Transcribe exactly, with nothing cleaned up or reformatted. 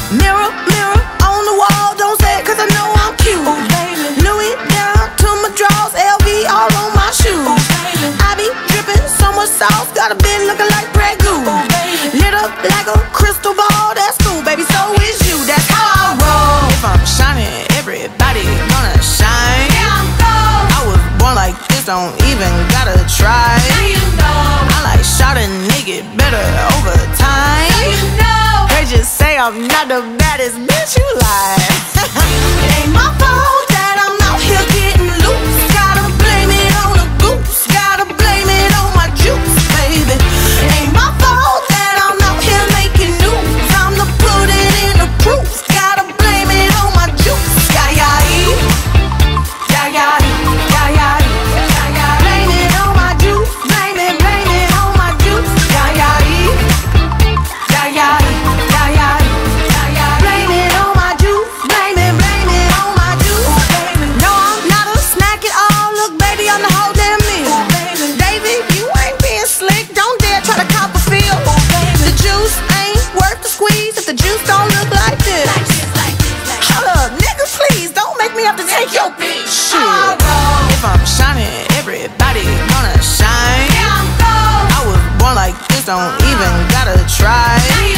Mirror, mirror on the wall, don't say it cause I know I'm cute. Ooh, baby. Louis down to my drawers, L V all on my shoes. Ooh, I be dripping so much sauce, got a bit looking like Grey Goose. Ooh, lit up like a crystal ball, that's cool, baby, so is you, that's how I roll. If I'm shining, everybody gonna shine. Yeah, I'm gold. I was born like this, don't even gotta try. Now you know. I like shot a nigga better over time. Now you know. They just say I'm not the baddest bitch, you lie. It ain't my fault that I'm out here getting loose. Gotta blame it on the goose, gotta blame it on my juice, baby. It ain't my fault that I'm out here making news. Time to put it in the proof. Gotta blame it on my juice. Yeah, yeah, yeah, yeah, yeah, yeah, yeah. Blame it on my juice. Blame it, blame it on my juice. Yeah, yeah, yeah, yeah, yeah, yeah, yeah. Blame it on my juice. Blame it, blame it on my juice. No, I'm not a snack at all. Look, baby, I'm the whole damn meal. David, you ain't being slick. Don't dare try to cop a feel. The juice ain't worth the squeeze if the juice don't look like this. Hold up, nigga, please don't make me have to take your bitch. Shit. If I'm shining, everybody gonna shine. I was born like this, don't even gotta try.